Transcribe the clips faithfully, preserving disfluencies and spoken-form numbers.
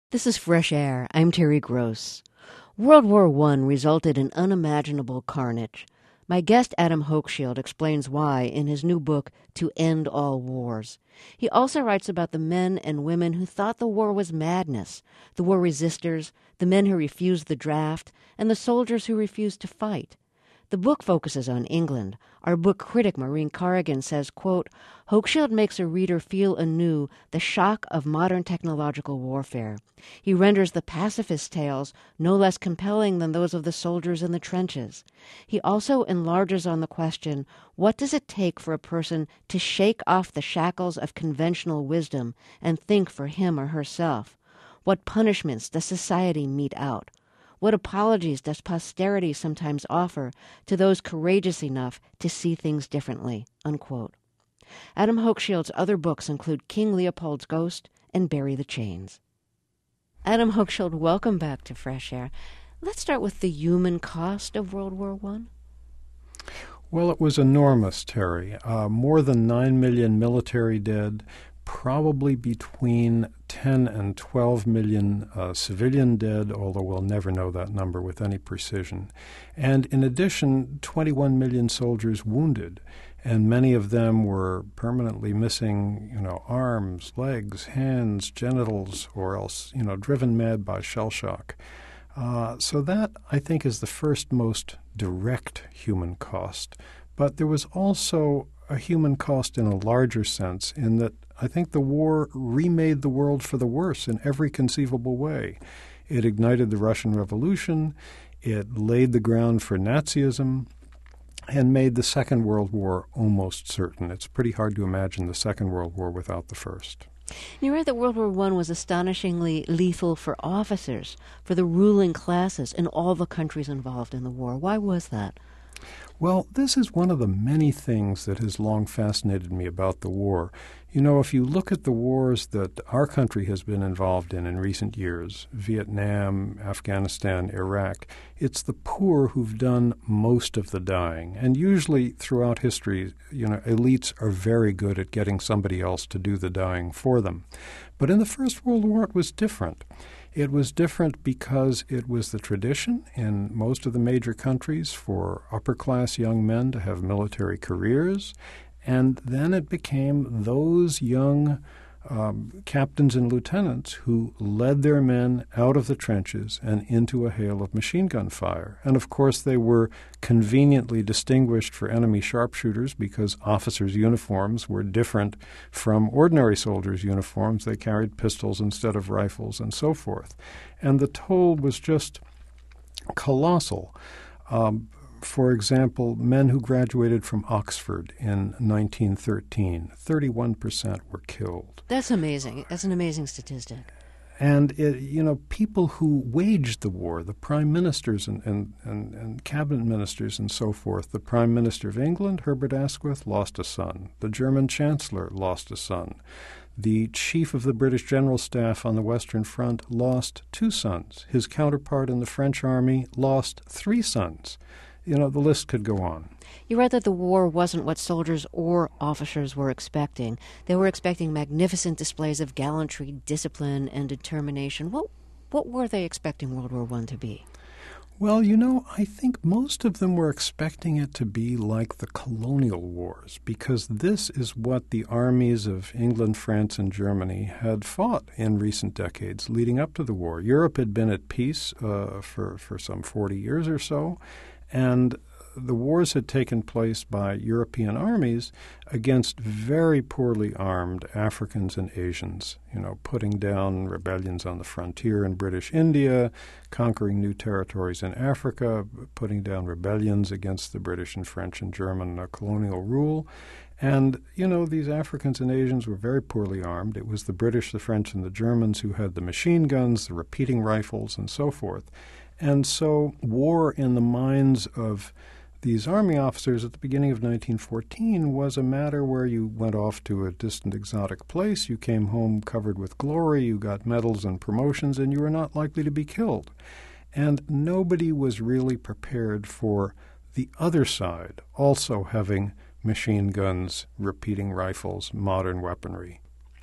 This is Fresh Air. I'm Terry Gross. World War One resulted in unimaginable carnage. My guest Adam Hochschild explains why in his new book, To End All Wars. He also writes about the men and women who thought the war was madness, the war resistors, the men who refused the draft, and the soldiers who refused to fight. The book focuses on England. Our book critic, Maureen Corrigan, says, quote, Hochschild makes a reader feel anew the shock of modern technological warfare. He renders the pacifist tales no less compelling than those of the soldiers in the trenches. He also enlarges on the question, what does it take for a person to shake off the shackles of conventional wisdom and think for him or herself? What punishments does society mete out? What apologies does posterity sometimes offer to those courageous enough to see things differently? Unquote. Adam Hochschild's other books include King Leopold's Ghost and Bury the Chains. Adam Hochschild, welcome back to Fresh Air. Let's start with the human cost of World War One. Well, it was enormous, Terry. Uh, more than nine million military dead, probably between ten and twelve million uh, civilian dead, although we'll never know that number with any precision. And in addition, twenty-one million soldiers wounded, and many of them were permanently missing, you know, arms, legs, hands, genitals, or else, you know, driven mad by shell shock. Uh, so that, I think, is the first most direct human cost. But there was also a human cost in a larger sense, in that I think the war remade the world for the worse in every conceivable way. It ignited the Russian Revolution, it laid the ground for Nazism, and made the Second World War almost certain. It's pretty hard to imagine the Second World War without the First. You read that World War One was astonishingly lethal for officers, for the ruling classes in all the countries involved in the war. Why was that? Well, this is one of the many things that has long fascinated me about the war. You know, if you look at the wars that our country has been involved in in recent years, Vietnam, Afghanistan, Iraq, it's the poor who've done most of the dying. And usually throughout history, you know, elites are very good at getting somebody else to do the dying for them. But in the First World War, it was different. It was different because it was the tradition in most of the major countries for upper-class young men to have military careers, and then it became those young um, captains and lieutenants who led their men out of the trenches and into a hail of machine gun fire. And, of course, they were conveniently distinguished for enemy sharpshooters because officers' uniforms were different from ordinary soldiers' uniforms. They carried pistols instead of rifles and so forth. And the toll was just colossal. Um, For example, men who graduated from Oxford in nineteen thirteen, thirty-one percent were killed. That's amazing. That's an amazing statistic. And, it, you know, people who waged the war, the prime ministers and, and, and, and cabinet ministers and so forth, the Prime Minister of England, Herbert Asquith, lost a son. The German Chancellor lost a son. The chief of the British General Staff on the Western Front lost two sons. His counterpart in the French army lost three sons. You know, the list could go on. You read that the war wasn't what soldiers or officers were expecting. They were expecting magnificent displays of gallantry, discipline, and determination. What, what were they expecting World War One to be? Well, you know, I think most of them were expecting it to be like the colonial wars, because this is what the armies of England, France, and Germany had fought in recent decades leading up to the war. Europe had been at peace uh, for, for some forty years or so, and the wars had taken place by European armies against very poorly armed Africans and Asians, you know, putting down rebellions on the frontier in British India, conquering new territories in Africa, putting down rebellions against the British and French and German uh, colonial rule. And, you know, these Africans and Asians were very poorly armed. It was the British, the French, and the Germans who had the machine guns, the repeating rifles, and so forth. And so war in the minds of these army officers at the beginning of nineteen fourteen was a matter where you went off to a distant exotic place, you came home covered with glory, you got medals and promotions, and you were not likely to be killed. And nobody was really prepared for the other side, also having machine guns, repeating rifles, modern weaponry.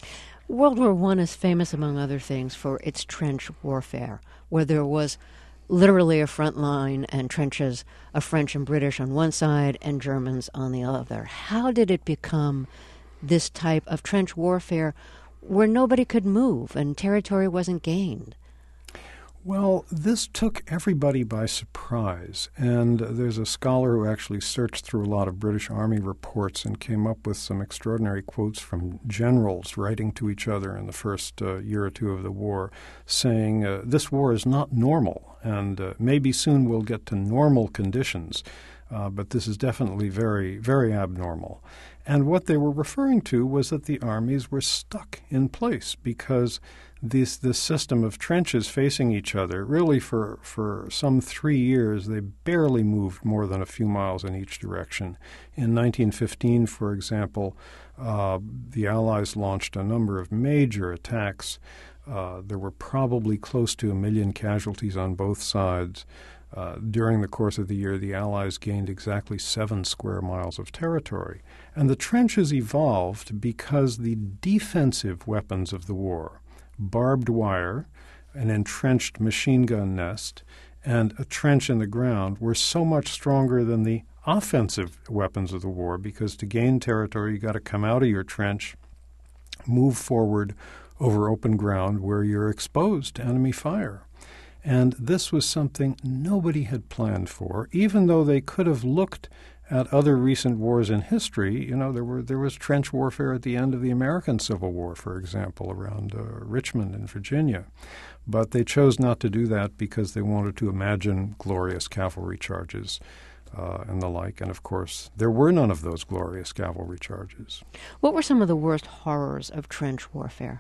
World War One is famous, among other things, for its trench warfare, where there was literally a front line and trenches of French and British on one side and Germans on the other. How did it become this type of trench warfare where nobody could move and territory wasn't gained? Well, this took everybody by surprise, and there's a scholar who actually searched through a lot of British Army reports and came up with some extraordinary quotes from generals writing to each other in the first uh, year or two of the war, saying, uh, this war is not normal, and uh, maybe soon we'll get to normal conditions, uh, but this is definitely very, very abnormal. And what they were referring to was that the armies were stuck in place because this this system of trenches facing each other, really for, for some three years, they barely moved more than a few miles in each direction. In nineteen fifteen, for example, uh, the Allies launched a number of major attacks. Uh, there were probably close to a million casualties on both sides. Uh, during the course of the year, the Allies gained exactly seven square miles of territory. And the trenches evolved because the defensive weapons of the war, barbed wire, an entrenched machine gun nest, and a trench in the ground, were so much stronger than the offensive weapons of the war, because to gain territory, you got to come out of your trench, move forward over open ground where you're exposed to enemy fire. And this was something nobody had planned for, even though they could have looked at other recent wars in history. You know, there were there was trench warfare at the end of the American Civil War, for example, around uh, Richmond in Virginia. But they chose not to do that because they wanted to imagine glorious cavalry charges uh, and the like. And, of course, there were none of those glorious cavalry charges. What were some of the worst horrors of trench warfare?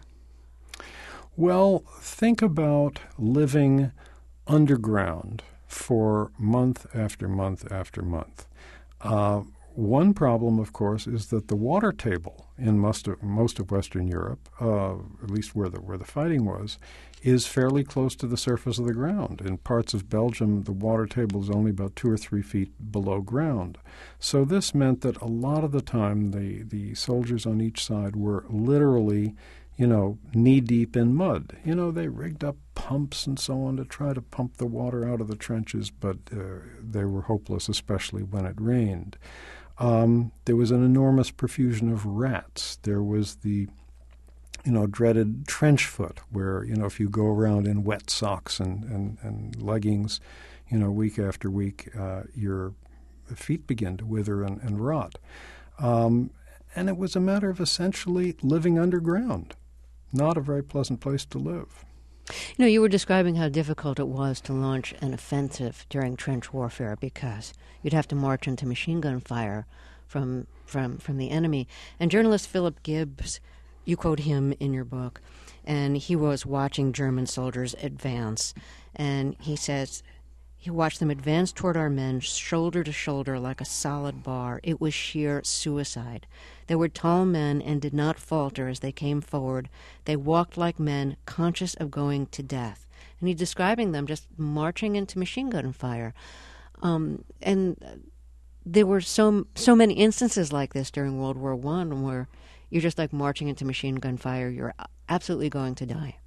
Well, think about living underground for month after month after month. Uh, one problem, of course, is that the water table in most of, most of Western Europe, uh, at least where the, where the fighting was, is fairly close to the surface of the ground. In parts of Belgium, the water table is only about two or three feet below ground. So this meant that a lot of the time the, the soldiers on each side were literally, you know, knee-deep in mud. You know, they rigged up pumps and so on to try to pump the water out of the trenches, but uh, they were hopeless, especially when it rained. Um, there was an enormous profusion of rats. There was the, you know, dreaded trench foot, where, you know, if you go around in wet socks and, and, and leggings, you know, week after week, uh, your feet begin to wither and, and rot. Um, and it was a matter of essentially living underground. Not a very pleasant place to live. You know, you were describing how difficult it was to launch an offensive during trench warfare because you'd have to march into machine gun fire from from from the enemy. And journalist Philip Gibbs, you quote him in your book, and he was watching German soldiers advance, and he says, he watched them advance toward our men, shoulder to shoulder like a solid bar. It was sheer suicide. They were tall men and did not falter as they came forward. They walked like men, conscious of going to death. And he's describing them just marching into machine gun fire. Um, and there were so so many instances like this during World War One, where you're just like marching into machine gun fire. You're absolutely going to die.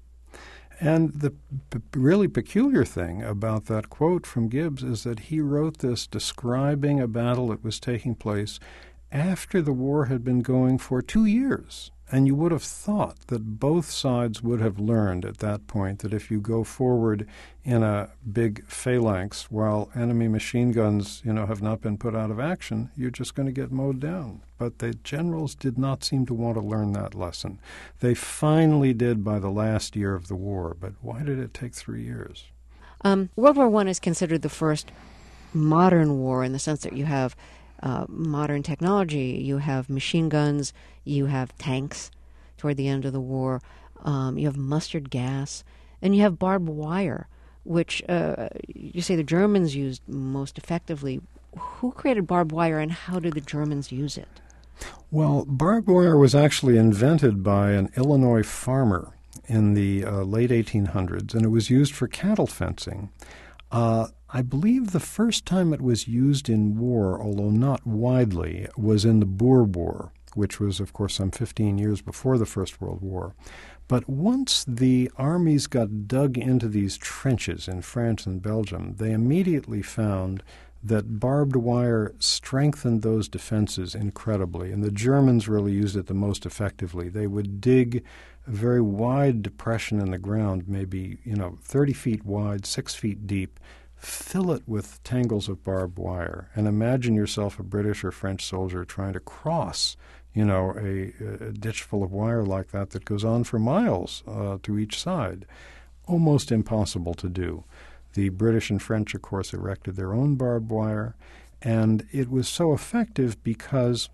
And the p- really peculiar thing about that quote from Gibbs is that he wrote this describing a battle that was taking place after the war had been going for two years. And you would have thought that both sides would have learned at that point that if you go forward in a big phalanx while enemy machine guns, you know, have not been put out of action, you're just going to get mowed down. But the generals did not seem to want to learn that lesson. They finally did by the last year of the war, but why did it take three years? Um, World War One is considered the first modern war in the sense that you have Uh, modern technology. You have machine guns, you have tanks toward the end of the war, um, you have mustard gas, and you have barbed wire, which uh, you say the Germans used most effectively. Who created barbed wire, and how did the Germans use it? Well, barbed wire was actually invented by an Illinois farmer in the uh, late eighteen hundreds, and it was used for cattle fencing. Uh, I believe the first time it was used in war, although not widely, was in the Boer War, which was, of course, some fifteen years before the First World War. But once the armies got dug into these trenches in France and Belgium, they immediately found that barbed wire strengthened those defenses incredibly, and the Germans really used it the most effectively. They would dig a very wide depression in the ground, maybe, you know, thirty feet wide, six feet deep, fill it with tangles of barbed wire, and imagine yourself a British or French soldier trying to cross, you know, a, a ditch full of wire like that that goes on for miles uh, to each side. Almost impossible to do. The British and French, of course, erected their own barbed wire, and it was so effective because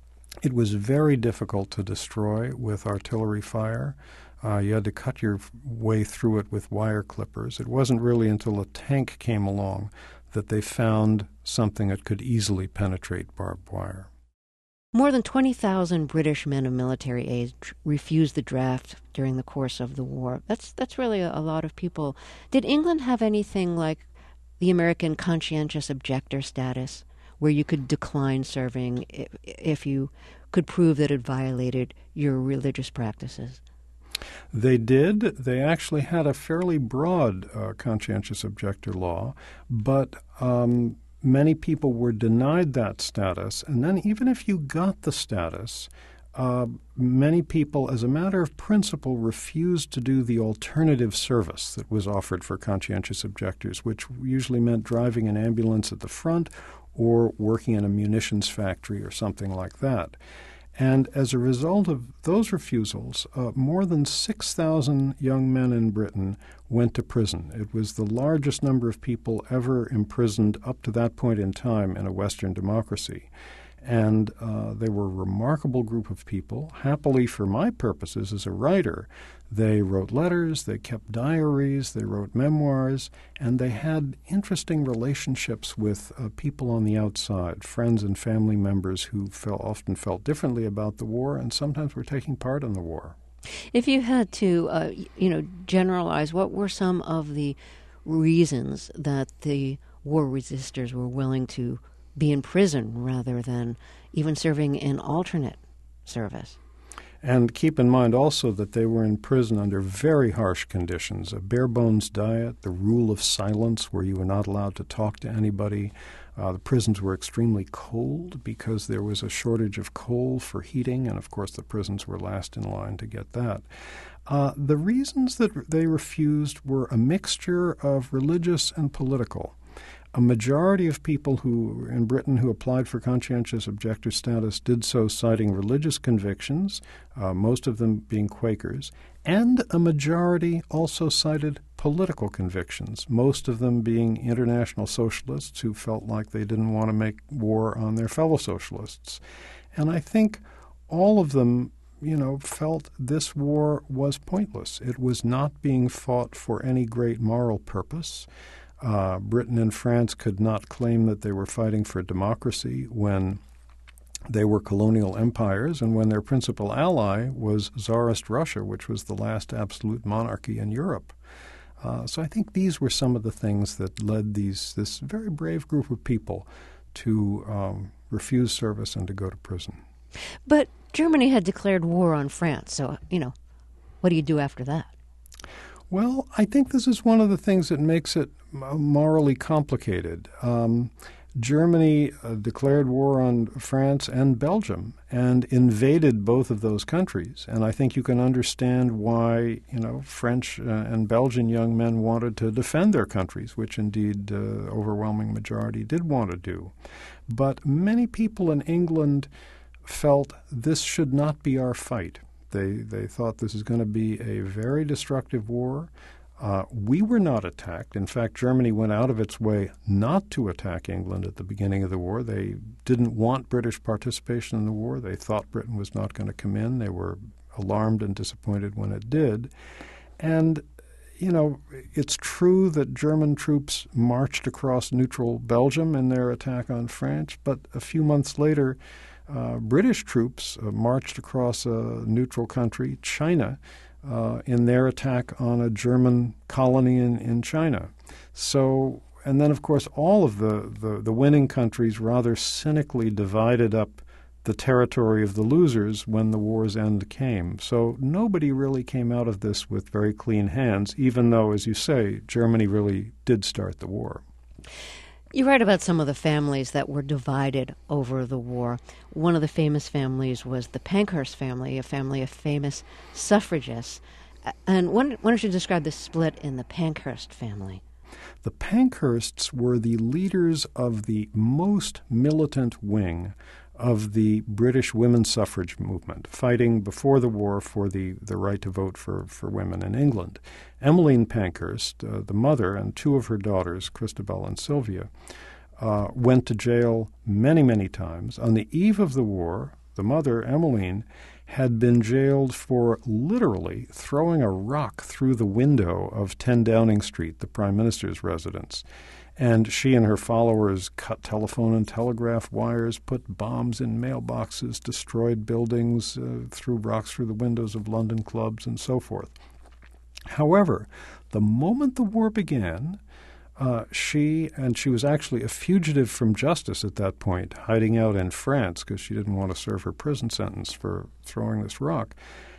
it was very difficult to destroy with artillery fire. Uh, you had to cut your way through it with wire clippers. It wasn't really until a tank came along that they found something that could easily penetrate barbed wire. More than twenty thousand British men of military age refused the draft during the course of the war. That's that's really a, a lot of people. Did England have anything like the American conscientious objector status, where you could decline serving if, if you could prove that it violated your religious practices? They did. They actually had a fairly broad uh, conscientious objector law, but um, many people were denied that status. And then even if you got the status, uh, many people, as a matter of principle, refused to do the alternative service that was offered for conscientious objectors, which usually meant driving an ambulance at the front or working in a munitions factory or something like that. And as a result of those refusals, uh, more than six thousand young men in Britain went to prison. It was the largest number of people ever imprisoned up to that point in time in a Western democracy. And uh, they were a remarkable group of people. Happily, for my purposes as a writer, they wrote letters, they kept diaries, they wrote memoirs, and they had interesting relationships with uh, people on the outside, friends and family members who felt, often felt differently about the war and sometimes were taking part in the war. If you had to, uh, you know, generalize, what were some of the reasons that the war resistors were willing to be in prison rather than even serving in alternate service? And keep in mind also that they were in prison under very harsh conditions, a bare-bones diet, the rule of silence where you were not allowed to talk to anybody. Uh, the prisons were extremely cold because there was a shortage of coal for heating, and of course the prisons were last in line to get that. Uh, the reasons that they refused were a mixture of religious and political. A majority of people who in Britain who applied for conscientious objector status did so citing religious convictions, uh, most of them being Quakers, and a majority also cited political convictions, most of them being international socialists who felt like they didn't want to make war on their fellow socialists. And I think all of them, you know, felt this war was pointless. It was not being fought for any great moral purpose. Uh, Britain and France could not claim that they were fighting for democracy when they were colonial empires and when their principal ally was Tsarist Russia, which was the last absolute monarchy in Europe. Uh, so I think these were some of the things that led these this very brave group of people to um, refuse service and to go to prison. But Germany had declared war on France, so, you know, what do you do after that? Well, I think this is one of the things that makes it morally complicated. Um, Germany uh, declared war on France and Belgium and invaded both of those countries. And I think you can understand why, you know, French uh, and Belgian young men wanted to defend their countries, which indeed the uh, overwhelming majority did want to do. But many people in England felt this should not be our fight. They they thought this is going to be a very destructive war. Uh, we were not attacked. In fact, Germany went out of its way not to attack England at the beginning of the war. They didn't want British participation in the war. They thought Britain was not going to come in. They were alarmed and disappointed when it did. And, you know, it's true that German troops marched across neutral Belgium in their attack on France, but a few months later, Uh, British troops uh, marched across a neutral country, China, uh, in their attack on a German colony in, in China. So, and then, of course, all of the, the, the winning countries rather cynically divided up the territory of the losers when the war's end came. So nobody really came out of this with very clean hands, even though, as you say, Germany really did start the war. You write about some of the families that were divided over the war. One of the famous families was the Pankhurst family, a family of famous suffragists. And why don't you describe the split in the Pankhurst family? The Pankhursts were the leaders of the most militant wing of the British women's suffrage movement, fighting before the war for the, the right to vote for, for women in England. Emmeline Pankhurst, uh, the mother, and two of her daughters, Christabel and Sylvia, uh, went to jail many, many times. On the eve of the war, the mother, Emmeline, had been jailed for literally throwing a rock through the window of ten Downing Street, the Prime Minister's residence. And she and her followers cut telephone and telegraph wires, put bombs in mailboxes, destroyed buildings, uh, threw rocks through the windows of London clubs, and so forth. However, the moment the war began, uh, she, and she was actually a fugitive from justice at that point, hiding out in France because she didn't want to serve her prison sentence for throwing this rock,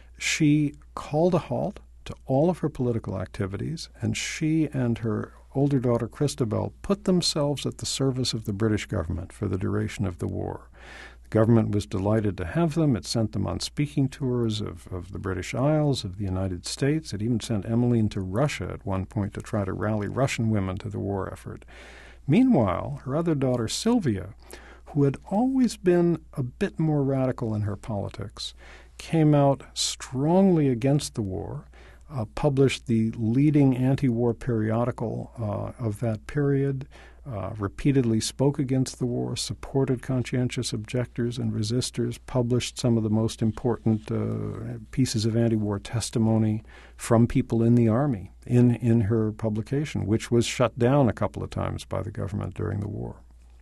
she called a halt to all of her political activities, and she and her older daughter Christabel put themselves at the service of the British government for the duration of the war. The government was delighted to have them. It sent them on speaking tours of, of the British Isles, of the United States. It even sent Emmeline to Russia at one point to try to rally Russian women to the war effort. Meanwhile, her other daughter Sylvia, who had always been a bit more radical in her politics, came out strongly against the war, Uh, published the leading anti-war periodical uh, of that period, uh, repeatedly spoke against the war, supported conscientious objectors and resistors, published some of the most important uh, pieces of anti-war testimony from people in the Army in, in her publication, which was shut down a couple of times by the government during the war.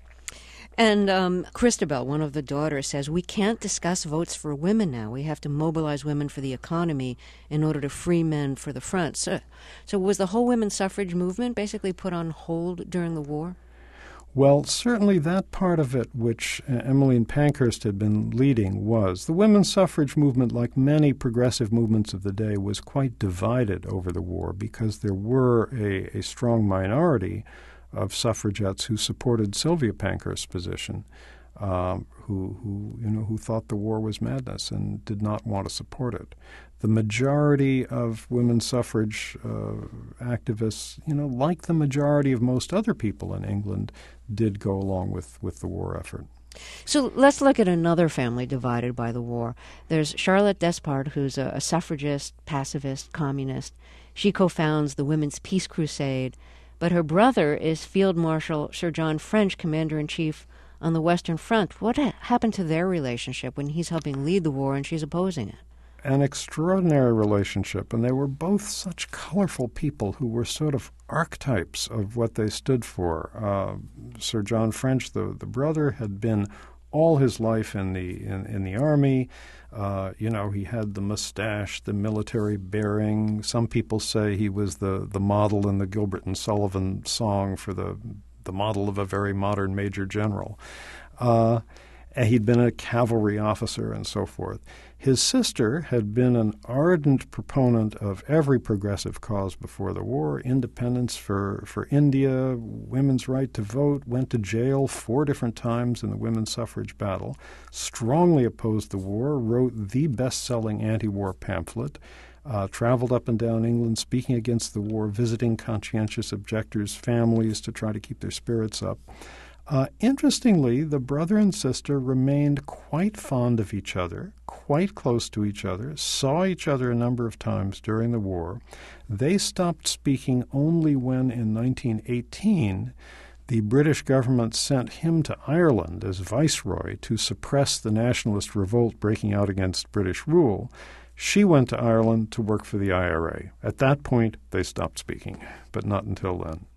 And um, Christabel, one of the daughters, says, we can't discuss votes for women now. We have to mobilize women for the economy in order to free men for the front. So, so was the whole women's suffrage movement basically put on hold during the war? Well, certainly that part of it which uh, Emmeline Pankhurst had been leading was. The women's suffrage movement, like many progressive movements of the day, was quite divided over the war because there were a, a strong minority of suffragettes who supported Sylvia Pankhurst's position, um, who, who, you know, who thought the war was madness and did not want to support it. The majority of women's suffrage uh, activists, you know, like the majority of most other people in England, did go along with, with the war effort. So let's look at another family divided by the war. There's Charlotte Despard, who's a, a suffragist, pacifist, communist. She co-founds the Women's Peace Crusade, but her brother is Field Marshal Sir John French, Commander-in-Chief on the Western Front. What ha- happened to their relationship when he's helping lead the war and she's opposing it? An extraordinary relationship, and they were both such colorful people who were sort of archetypes of what they stood for. Uh, Sir John French, the, the brother, had been all his life in the in, in the Army. Uh, you know, he had the mustache, the military bearing. Some people say he was the, the model in the Gilbert and Sullivan song for the, the model of a very modern major general. Uh, he'd been a cavalry officer and so forth. His sister had been an ardent proponent of every progressive cause before the war, independence for, for India, women's right to vote, went to jail four different times in the women's suffrage battle, strongly opposed the war, wrote the best-selling anti-war pamphlet, uh, traveled up and down England speaking against the war, visiting conscientious objectors' families to try to keep their spirits up. Uh, interestingly, the brother and sister remained quite fond of each other, quite close to each other, saw each other a number of times during the war. They stopped speaking only when, in nineteen eighteen, the British government sent him to Ireland as viceroy to suppress the nationalist revolt breaking out against British rule. She went to Ireland to work for the I R A. At that point, they stopped speaking, but not until then.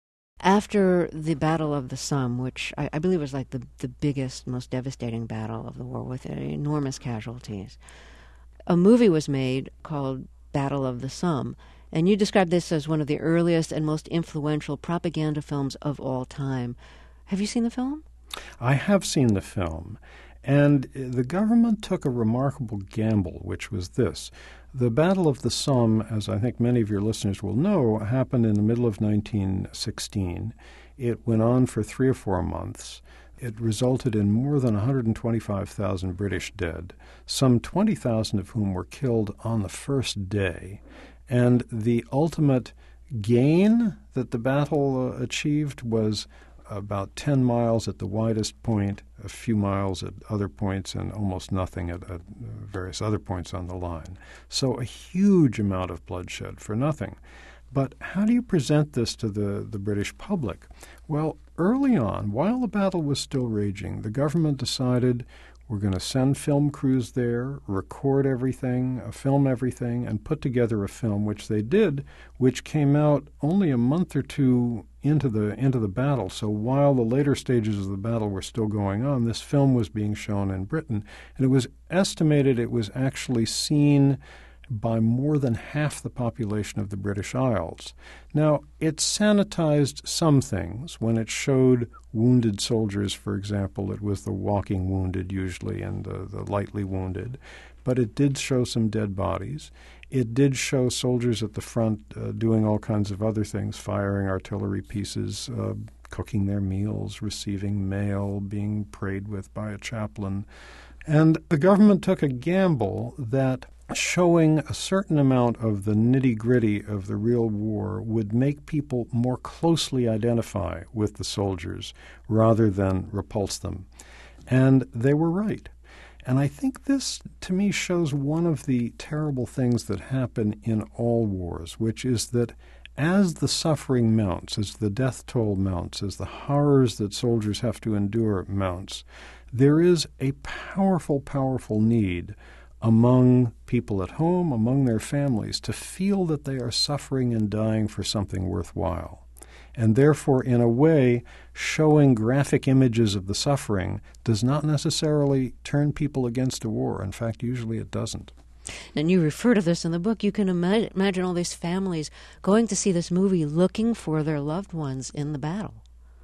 After the Battle of the Somme, which I, I believe was like the, the biggest, most devastating battle of the war with enormous casualties, a movie was made called Battle of the Somme. And you described this as one of the earliest and most influential propaganda films of all time. Have you seen the film? I have seen the film. And the government took a remarkable gamble, which was this. The Battle of the Somme, as I think many of your listeners will know, happened in the middle of nineteen sixteen. It went on for three or four months. It resulted in more than one hundred twenty-five thousand British dead, some twenty thousand of whom were killed on the first day. And the ultimate gain that the battle uh, achieved was about ten miles at the widest point, a few miles at other points, and almost nothing at, at various other points on the line. So a huge amount of bloodshed for nothing. But how do you present this to the, the British public? Well, early on, while the battle was still raging, the government decided we're going to send film crews there, record everything, uh, film everything, and put together a film, which they did, which came out only a month or two into the into the battle. So while the later stages of the battle were still going on, this film was being shown in Britain, and it was estimated it was actually seen by more than half the population of the British Isles. Now, it sanitized some things. When it showed wounded soldiers, for example, it was the walking wounded usually and the, the lightly wounded. But it did show some dead bodies. It did show soldiers at the front uh, doing all kinds of other things, firing artillery pieces, uh, cooking their meals, receiving mail, being prayed with by a chaplain. And the government took a gamble that showing a certain amount of the nitty-gritty of the real war would make people more closely identify with the soldiers rather than repulse them. And they were right. And I think this, to me, shows one of the terrible things that happen in all wars, which is that as the suffering mounts, as the death toll mounts, as the horrors that soldiers have to endure mounts, there is a powerful, powerful need among people at home, among their families, to feel that they are suffering and dying for something worthwhile. And therefore, in a way, showing graphic images of the suffering does not necessarily turn people against a war. In fact, usually it doesn't. And you refer to this in the book. You can ima- imagine all these families going to see this movie looking for their loved ones in the battle.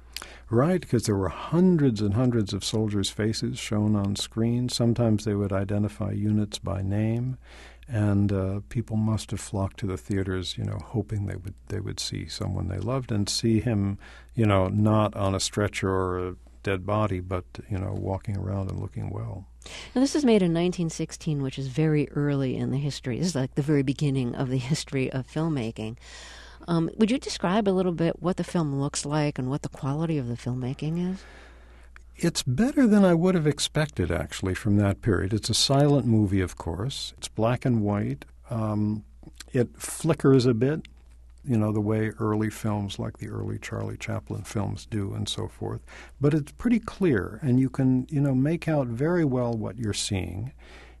Right, because there were hundreds and hundreds of soldiers' faces shown on screen. Sometimes they would identify units by name, and uh, people must have flocked to the theaters, you know, hoping they would they would see someone they loved and see him, you know, not on a stretcher or a dead body, but, you know, walking around and looking well. Now, this was made in nineteen sixteen, which is very early in the history. This is like the very beginning of the history of filmmaking. Um, would you describe a little bit what the film looks like and what the quality of the filmmaking is? It's better than I would have expected, actually, from that period. It's a silent movie, of course. It's black and white. Um, it flickers a bit, you know, the way early films like the early Charlie Chaplin films do and so forth. But it's pretty clear, and you can, you know, make out very well what you're seeing.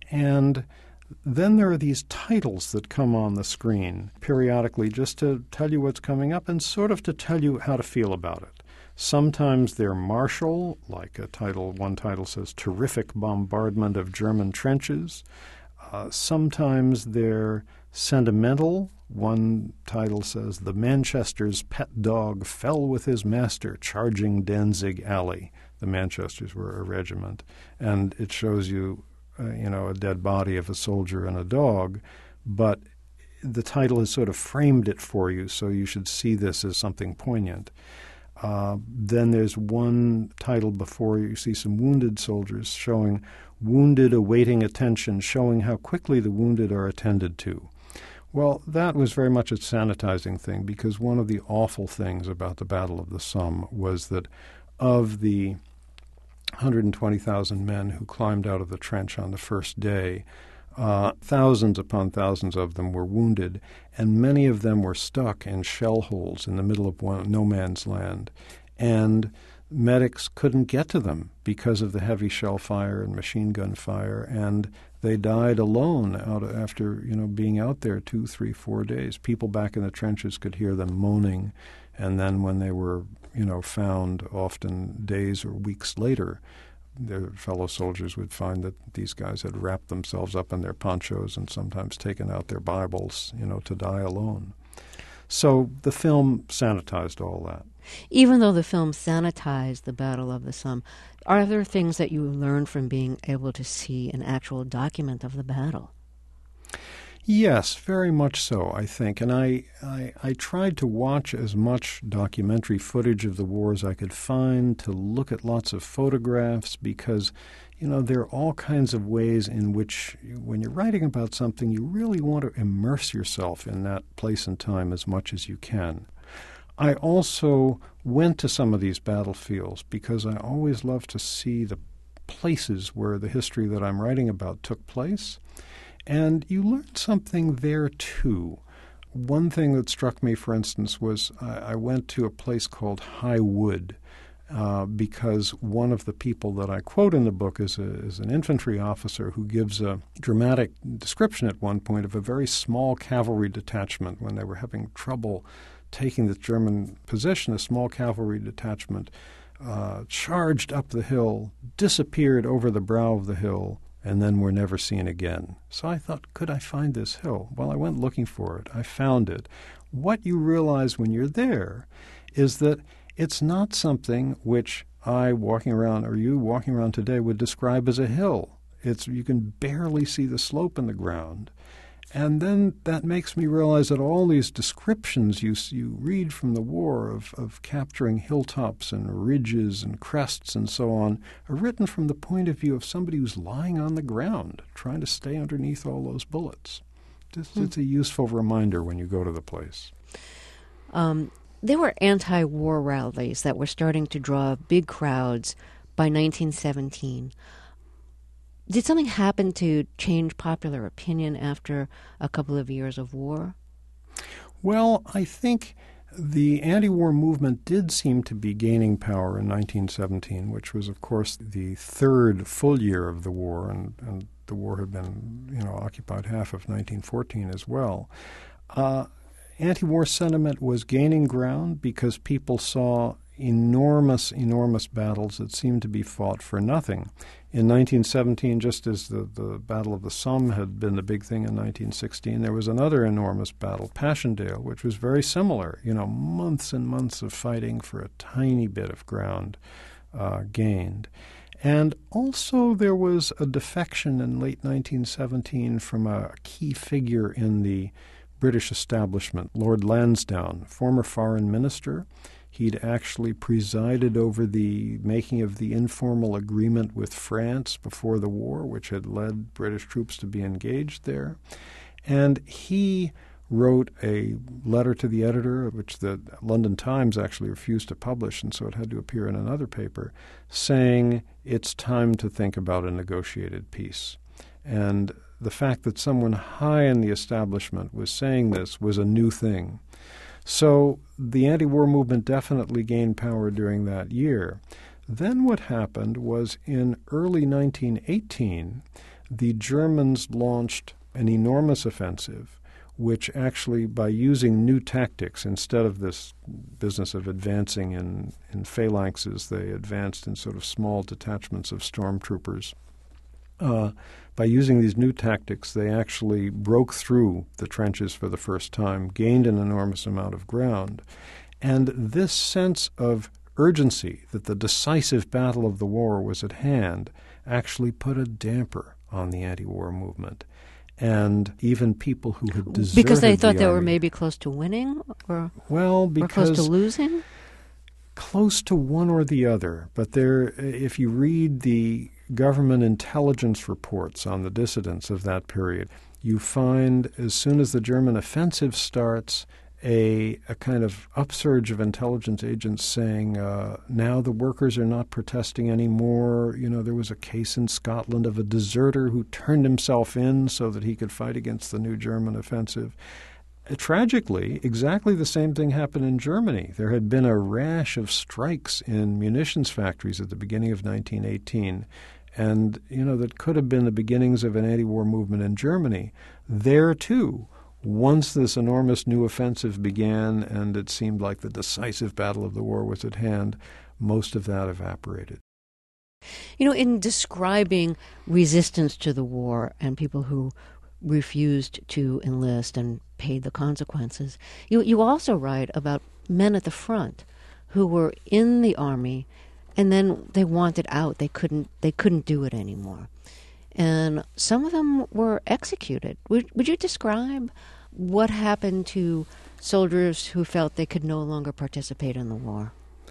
And then there are these titles that come on the screen periodically just to tell you what's coming up and sort of to tell you how to feel about it. Sometimes they're martial, like a title, one title says, Terrific Bombardment of German Trenches. Uh, sometimes they're sentimental. One title says, The Manchester's Pet Dog Fell with His Master Charging Danzig Alley. The Manchesters were a regiment. And it shows you Uh, you know, a dead body of a soldier and a dog, but the title has sort of framed it for you, so you should see this as something poignant. Uh, then there's one title before you see some wounded soldiers showing wounded awaiting attention, showing how quickly the wounded are attended to. Well, that was very much a sanitizing thing, because one of the awful things about the Battle of the Somme was that of the one hundred twenty thousand men who climbed out of the trench on the first day, uh, thousands upon thousands of them were wounded, and many of them were stuck in shell holes in the middle of one, no man's land. And medics couldn't get to them because of the heavy shell fire and machine gun fire, and they died alone out after, you know, being out there two, three, four days. People back in the trenches could hear them moaning, and then when they were, you know, found often days or weeks later, their fellow soldiers would find that these guys had wrapped themselves up in their ponchos and sometimes taken out their Bibles, you know, to die alone. So the film sanitized all that. Even though the film sanitized the Battle of the Somme, are there things that you learned from being able to see an actual document of the battle? Yes, very much so, I think. And I, I, I tried to watch as much documentary footage of the war as I could find, to look at lots of photographs, because, you know, there are all kinds of ways in which, when you're writing about something, you really want to immerse yourself in that place and time as much as you can. I also went to some of these battlefields because I always love to see the places where the history that I'm writing about took place. And you learn something there, too. One thing that struck me, for instance, was I, I went to a place called High Wood uh, because one of the people that I quote in the book is, a, is an infantry officer who gives a dramatic description at one point of a very small cavalry detachment when they were having trouble taking the German position. A small cavalry detachment uh, charged up the hill, disappeared over the brow of the hill, and then were never seen again. So I thought, could I find this hill? Well, I went looking for it. I found it. What you realize when you're there is that it's not something which I, walking around, or you walking around today, would describe as a hill. It's, you can barely see the slope in the ground. And then that makes me realize that all these descriptions you you read from the war of, of capturing hilltops and ridges and crests and so on are written from the point of view of somebody who's lying on the ground trying to stay underneath all those bullets. It's, hmm. it's a useful reminder when you go to the place. Um, there were anti-war rallies that were starting to draw big crowds by nineteen seventeen. Did something happen to change popular opinion after a couple of years of war? Well, I think the anti-war movement did seem to be gaining power in nineteen seventeen, which was, of course, the third full year of the war, and, and the war had been, you know, occupied half of nineteen fourteen as well. Uh, anti-war sentiment was gaining ground because people saw enormous, enormous battles that seemed to be fought for nothing. In nineteen seventeen, just as the, the Battle of the Somme had been the big thing in nineteen sixteen, there was another enormous battle, Passchendaele, which was very similar. You know, months and months of fighting for a tiny bit of ground uh, gained. And also there was a defection in late nineteen seventeen from a key figure in the British establishment, Lord Lansdowne, former foreign minister. He'd actually presided over the making of the informal agreement with France before the war, which had led British troops to be engaged there. And he wrote a letter to the editor, which the London Times actually refused to publish, and so it had to appear in another paper, saying it's time to think about a negotiated peace. And the fact that someone high in the establishment was saying this was a new thing. So the anti-war movement definitely gained power during that year. Then what happened was in early nineteen eighteen, the Germans launched an enormous offensive, which actually, by using new tactics, instead of this business of advancing in, in phalanxes, they advanced in sort of small detachments of stormtroopers. Uh, by using these new tactics, they actually broke through the trenches for the first time, gained an enormous amount of ground. And this sense of urgency that the decisive battle of the war was at hand actually put a damper on the anti-war movement. And even people who had deserted Because they thought the they army, were maybe close to winning? Or, well, because or close to losing? Close to one or the other. But there, if you read the government intelligence reports on the dissidents of that period, you find as soon as the German offensive starts, a, a kind of upsurge of intelligence agents saying, uh, now the workers are not protesting anymore. You know, there was a case in Scotland of a deserter who turned himself in so that he could fight against the new German offensive. Uh, tragically, exactly the same thing happened in Germany. There had been a rash of strikes in munitions factories at the beginning of nineteen eighteen. And, you know, that could have been the beginnings of an anti-war movement in Germany. There, too, once this enormous new offensive began and it seemed like the decisive battle of the war was at hand, most of that evaporated. You know, in describing resistance to the war and people who refused to enlist and paid the consequences, you, you also write about men at the front who were in the army, and then they wanted out. They couldn't. They couldn't do it anymore, and some of them were executed. Would Would you describe what happened to soldiers who felt they could no longer participate in the war?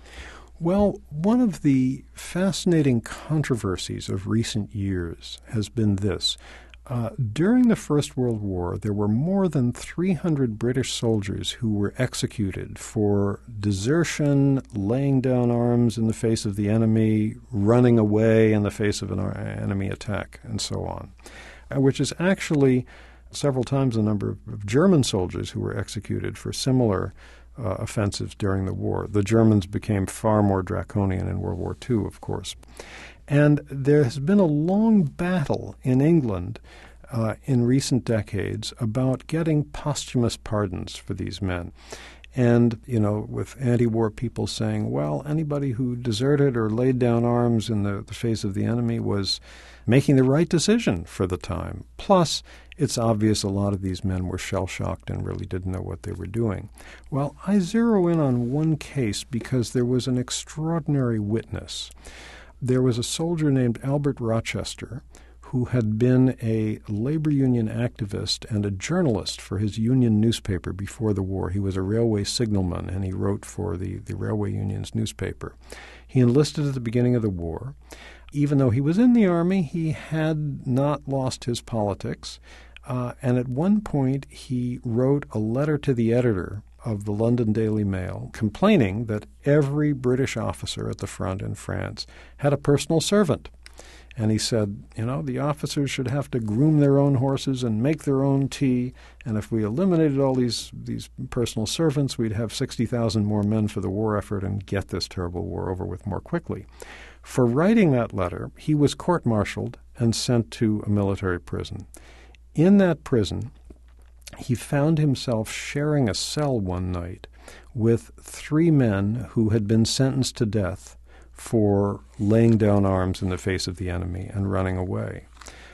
Well, one of the fascinating controversies of recent years has been this. Uh, during the First World War, there were more than three hundred British soldiers who were executed for desertion, laying down arms in the face of the enemy, running away in the face of an enemy attack, and so on, uh, which is actually several times the number of, of German soldiers who were executed for similar uh, offensives during the war. The Germans became far more draconian in World War Two, of course. And there has been a long battle in England uh, in recent decades about getting posthumous pardons for these men. And, you know, with anti-war people saying, well, anybody who deserted or laid down arms in the, the face of the enemy was making the right decision for the time. Plus, it's obvious a lot of these men were shell-shocked and really didn't know what they were doing. Well, I zero in on one case because there was an extraordinary witness. There was a soldier named Albert Rochester who had been a labor union activist and a journalist for his union newspaper before the war. He was a railway signalman, and he wrote for the, the railway union's newspaper. He enlisted at the beginning of the war. Even though he was in the Army, he had not lost his politics. Uh, and at one point, he wrote a letter to the editor of the London Daily Mail complaining that every British officer at the front in France had a personal servant. And he said, you know, the officers should have to groom their own horses and make their own tea, and if we eliminated all these, these personal servants, we'd have sixty thousand more men for the war effort and get this terrible war over with more quickly. For writing that letter, he was court-martialed and sent to a military prison. In that prison, he found himself sharing a cell one night with three men who had been sentenced to death for laying down arms in the face of the enemy and running away.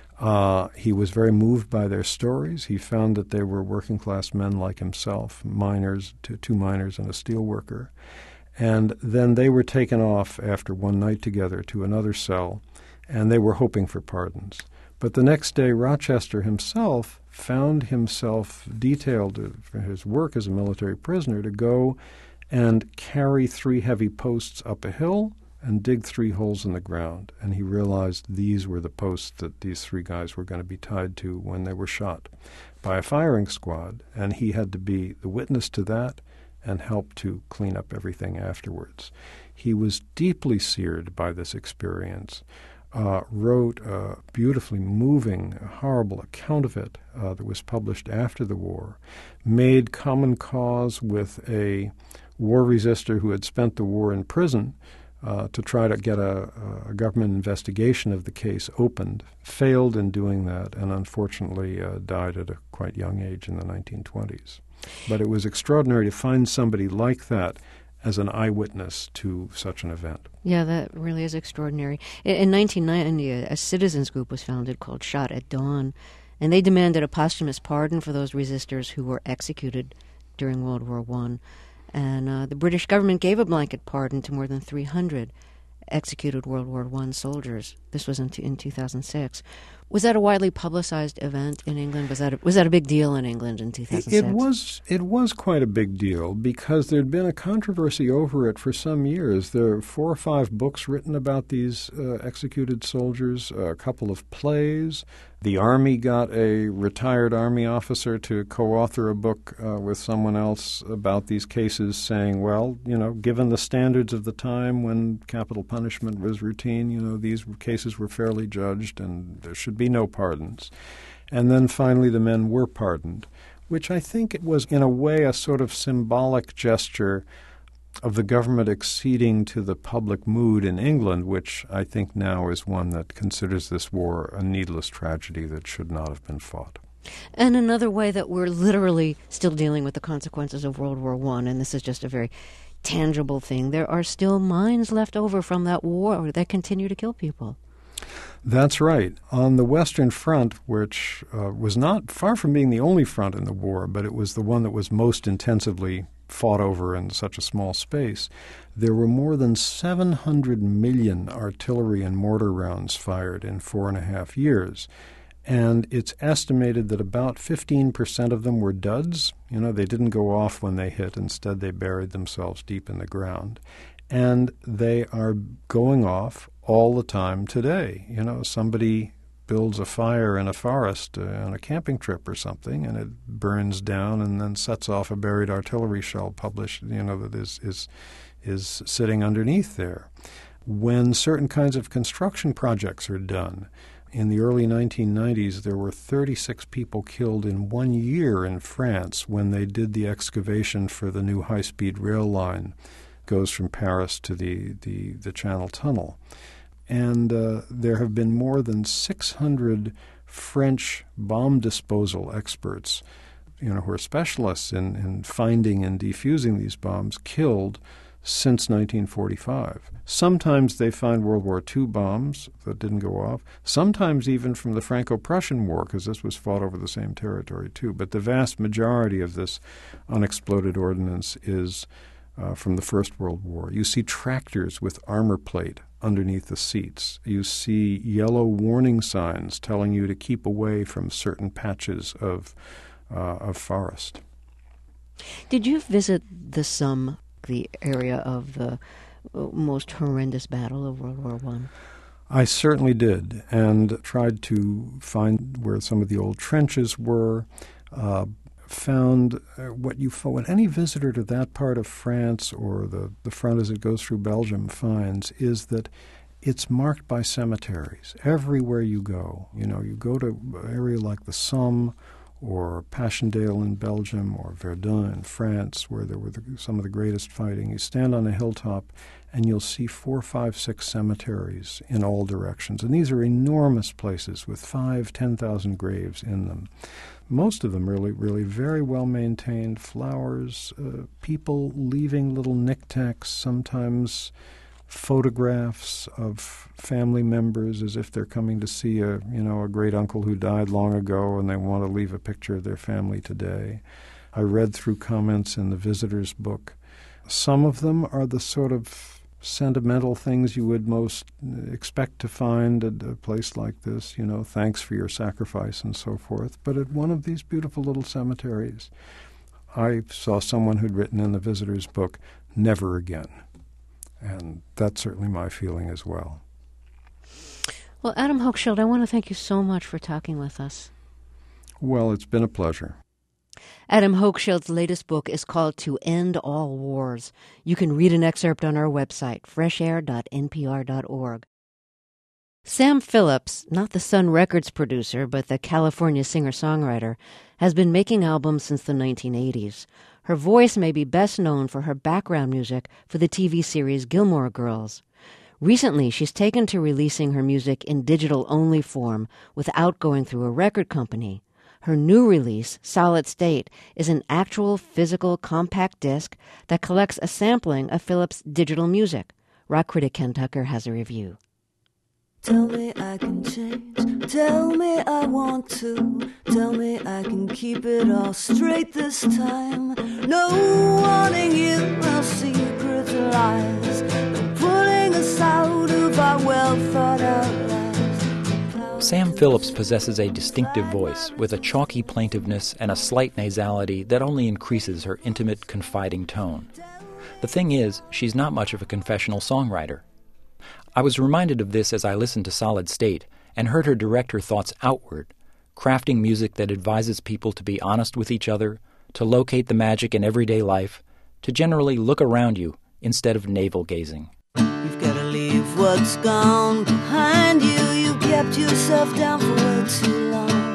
Uh, he was very moved by their stories. He found that they were working-class men like himself, miners, two, two miners and a steel worker. And then they were taken off after one night together to another cell, and they were hoping for pardons. But the next day, Rochester himself found himself detailed for his work as a military prisoner to go and carry three heavy posts up a hill and dig three holes in the ground. And he realized these were the posts that these three guys were going to be tied to when they were shot by a firing squad. And he had to be the witness to that and help to clean up everything afterwards. He was deeply seared by this experience. Uh, wrote a beautifully moving, horrible account of it uh, that was published after the war, made common cause with a war resistor who had spent the war in prison uh, to try to get a, a government investigation of the case opened, failed in doing that, and unfortunately uh, died at a quite young age in the nineteen twenties. But it was extraordinary to find somebody like that as an eyewitness to such an event. Yeah, that really is extraordinary. In, in nineteen ninety, a, a citizens group was founded called Shot at Dawn, and they demanded a posthumous pardon for those resistors who were executed during World War One. And uh, the British government gave a blanket pardon to more than three hundred executed World War One soldiers. This was in, t- in two thousand six. Was that a widely publicized event in England? Was that a, was that a big deal in England in two thousand six? It was it was quite a big deal because there'd been a controversy over it for some years. There are four or five books written about these uh, executed soldiers, a couple of plays. The Army got a retired Army officer to co-author a book uh, with someone else about these cases, saying, well, you know, given the standards of the time when capital punishment was routine, you know, these cases were fairly judged and there should be no pardons. And then finally the men were pardoned, which I think it was in a way a sort of symbolic gesture of the government acceding to the public mood in England, which I think now is one that considers this war a needless tragedy that should not have been fought. And another way that we're literally still dealing with the consequences of World War One, and this is just a very tangible thing, there are still mines left over from that war that continue to kill people. That's right. On the Western Front, which uh, was not far from being the only front in the war, but it was the one that was most intensively fought over in such a small space. There were more than seven hundred million artillery and mortar rounds fired in four and a half years. And it's estimated that about fifteen percent of them were duds. You know, they didn't go off when they hit. Instead, they buried themselves deep in the ground. And they are going off all the time today. You know, somebody builds a fire in a forest uh, on a camping trip or something, and it burns down and then sets off a buried artillery shell published, you know, that is is is sitting underneath there. When certain kinds of construction projects are done, in the early nineteen nineties, there were thirty-six people killed in one year in France when they did the excavation for the new high-speed rail line. It goes from Paris to the, the, the Channel Tunnel. And uh, there have been more than six hundred French bomb disposal experts, you know, who are specialists in, in finding and defusing these bombs, killed since nineteen forty-five. Sometimes they find World War Two bombs that didn't go off, sometimes even from the Franco-Prussian War, because this was fought over the same territory too. But the vast majority of this unexploded ordnance is uh, from the First World War. You see tractors with armor plate underneath the seats. You see yellow warning signs telling you to keep away from certain patches of, uh, of forest. Did you visit the Somme, the area of the most horrendous battle of World War One? I certainly did, and tried to find where some of the old trenches were, uh, found uh, what you what any visitor to that part of France or the, the front as it goes through Belgium finds is that it's marked by cemeteries. Everywhere you go, you know, you go to an area like the Somme or Passchendaele in Belgium, or Verdun in France, where there were the, some of the greatest fighting. You stand on a hilltop, and you'll see four, five, six cemeteries in all directions. And these are enormous places with five, ten thousand graves in them. Most of them really, really very well maintained. Flowers, uh, people leaving little knickknacks, sometimes photographs of family members as if they're coming to see a, you know, a great uncle who died long ago and they want to leave a picture of their family today. I read through comments in the visitor's book. Some of them are the sort of sentimental things you would most expect to find at a place like this, you know, thanks for your sacrifice and so forth. But at one of these beautiful little cemeteries, I saw someone who'd written in the visitor's book, "Never again." And that's certainly my feeling as well. Well, Adam Hochschild, I want to thank you so much for talking with us. Well, it's been a pleasure. Adam Hochschild's latest book is called To End All Wars. You can read an excerpt on our website, fresh air dot n p r dot org. Sam Phillips, not the Sun Records producer, but the California singer-songwriter, has been making albums since the nineteen eighties. Her voice may be best known for her background music for the T V series Gilmore Girls. Recently, she's taken to releasing her music in digital-only form without going through a record company. Her new release, Solid State, is an actual physical compact disc that collects a sampling of Phillips' digital music. Rock critic Ken Tucker has a review. Tell me I can change, tell me I want to, tell me I can keep it all straight this time. No warning you, no secret lies, no pulling us out of our well thought out lives. Sam Phillips possesses a distinctive voice with a chalky plaintiveness and a slight nasality that only increases her intimate, confiding tone. The thing is, she's not much of a confessional songwriter. I was reminded of this as I listened to Solid State and heard her direct her thoughts outward, crafting music that advises people to be honest with each other, to locate the magic in everyday life, to generally look around you instead of navel-gazing. You've got to leave what's gone behind you. You kept yourself down for way too long.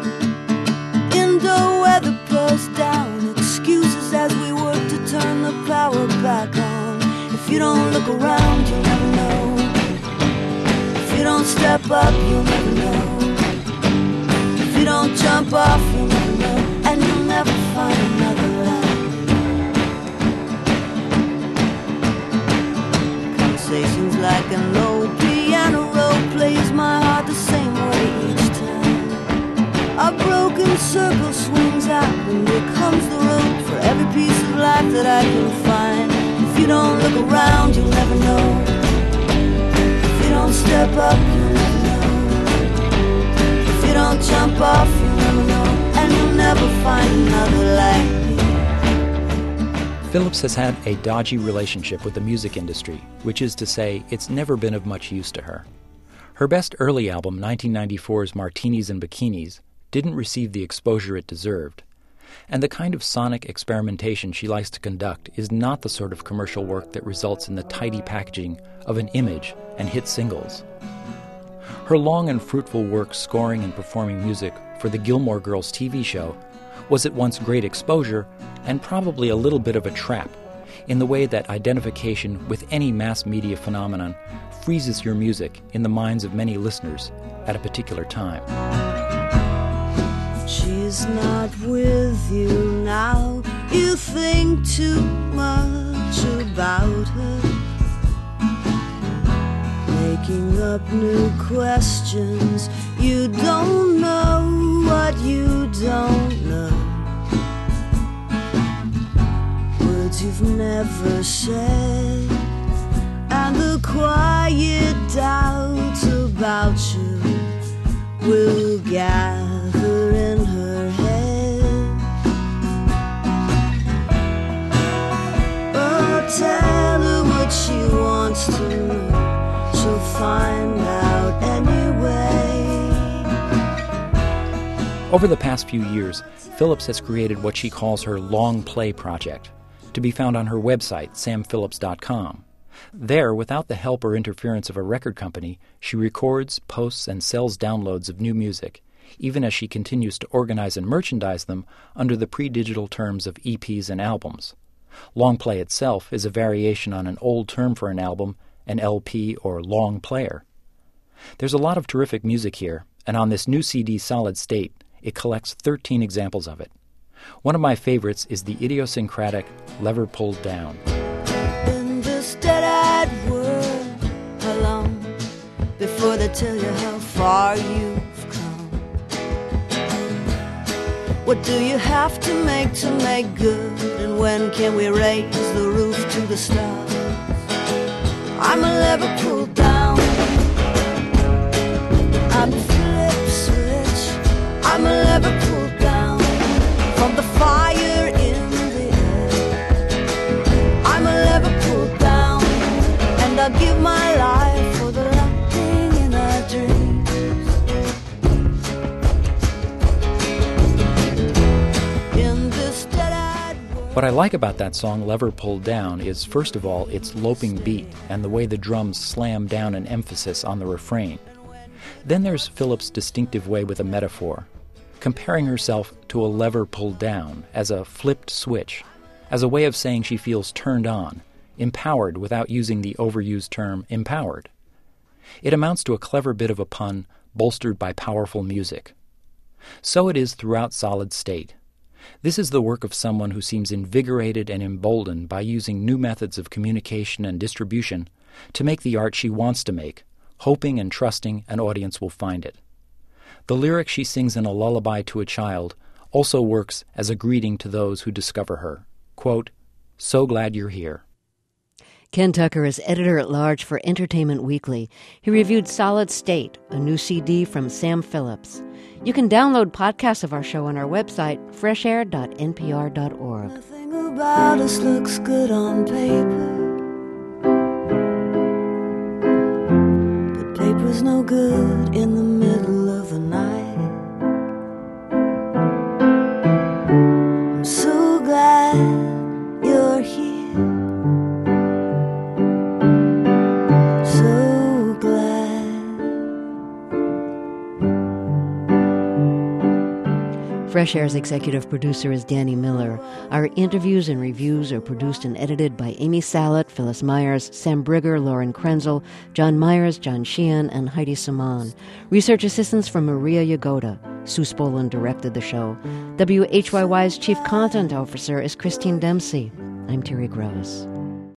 Indo weather pours down, excuses as we work to turn the power back on. If you don't look around, you'll never know. If you don't step up, you'll never know. If you don't jump off, you'll never know. And you'll never find another line. Conversations like an old piano roll plays my heart the same way each time. A broken circle swings out and here comes the rope for every piece of life that I can find. If you don't look around, you'll never know. If you don't step up, you'll never know. If you don't jump off, you'll never know. And you'll never find another like me. Phillips has had a dodgy relationship with the music industry, which is to say, it's never been of much use to her. Her best early album, nineteen ninety-four's Martinis and Bikinis, didn't receive the exposure it deserved. And the kind of sonic experimentation she likes to conduct is not the sort of commercial work that results in the tidy packaging of an image and hit singles. Her long and fruitful work scoring and performing music for the Gilmore Girls T V show was at once great exposure and probably a little bit of a trap, in the way that identification with any mass media phenomenon freezes your music in the minds of many listeners at a particular time. She's not with you now. You think too much about her, making up new questions. You don't know what you don't know. Words you've never said, and the quiet doubts about you will gather in her head. Oh, tell her what she wants to know. She'll find out anyway. Over the past few years, Phillips has created what she calls her Long Play Project, to be found on her website, sam phillips dot com. There, without the help or interference of a record company, she records, posts, and sells downloads of new music, even as she continues to organize and merchandise them under the pre-digital terms of E Ps and albums. Long play itself is a variation on an old term for an album, an L P or long player. There's a lot of terrific music here, and on this new C D Solid State, it collects thirteen examples of it. One of my favorites is the idiosyncratic Lever Pulled Down. In this dead-eyed world, how long before they tell you how far you've come? What do you have to make to make good? And when can we raise the roof to the stars? I'm a lever pulled down. I'm a flip switch. I'm a lever pulled down from the fire in the air. I'm a lever pulled down, and I'll give my life for the lightning in our dreams. In this dead-eyed world. What I like about that song, Lever Pulled Down, is first of all its loping beat and the way the drums slam down an emphasis on the refrain. Then there's Phillips' distinctive way with a metaphor, comparing herself to a lever pulled down as a flipped switch, as a way of saying she feels turned on, empowered without using the overused term empowered. It amounts to a clever bit of a pun bolstered by powerful music. So it is throughout Solid State. This is the work of someone who seems invigorated and emboldened by using new methods of communication and distribution to make the art she wants to make, hoping and trusting an audience will find it. The lyric she sings in a lullaby to a child also works as a greeting to those who discover her. Quote, "So glad you're here." Ken Tucker is editor-at-large for Entertainment Weekly. He reviewed Solid State, a new C D from Sam Phillips. You can download podcasts of our show on our website, fresh air dot n p r dot org. Nothing about us looks good on paper, but paper's no good in the middle of the night. I'm so glad you're here. So glad. Fresh Air's executive producer is Danny Miller. Our interviews and reviews are produced and edited by Amy Salet, Phyllis Myers, Sam Brigger, Lauren Krenzel, John Myers, John Sheehan, and Heidi Saman. Research assistance from Maria Yagoda. Sue Spolin directed the show. W H Y Y's chief content officer is Christine Dempsey. I'm Terry Gross.